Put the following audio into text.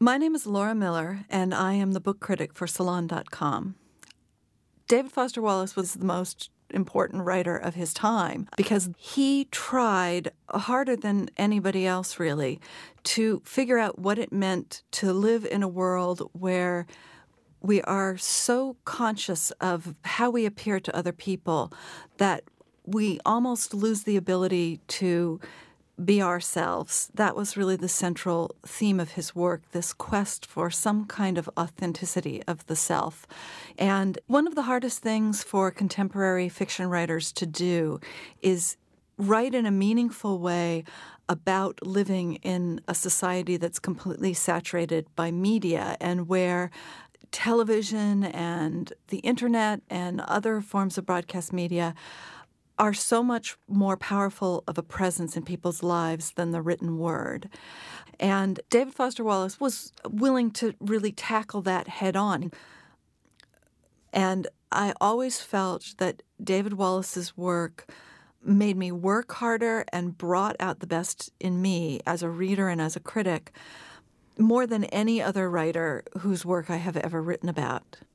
My name is Laura Miller, and I am the book critic for Salon.com. David Foster Wallace was the most important writer of his time because he tried harder than anybody else, really, to figure out what it meant to live in a world where we are so conscious of how we appear to other people that we almost lose the ability to be ourselves. That was really the central theme of his work, this quest for some kind of authenticity of the self. And one of the hardest things for contemporary fiction writers to do is write in a meaningful way about living in a society that's completely saturated by media and where television and the internet and other forms of broadcast media are so much more powerful of a presence in people's lives than the written word. And David Foster Wallace was willing to really tackle that head on. And I always felt that David Wallace's work made me work harder and brought out the best in me as a reader and as a critic more than any other writer whose work I have ever written about.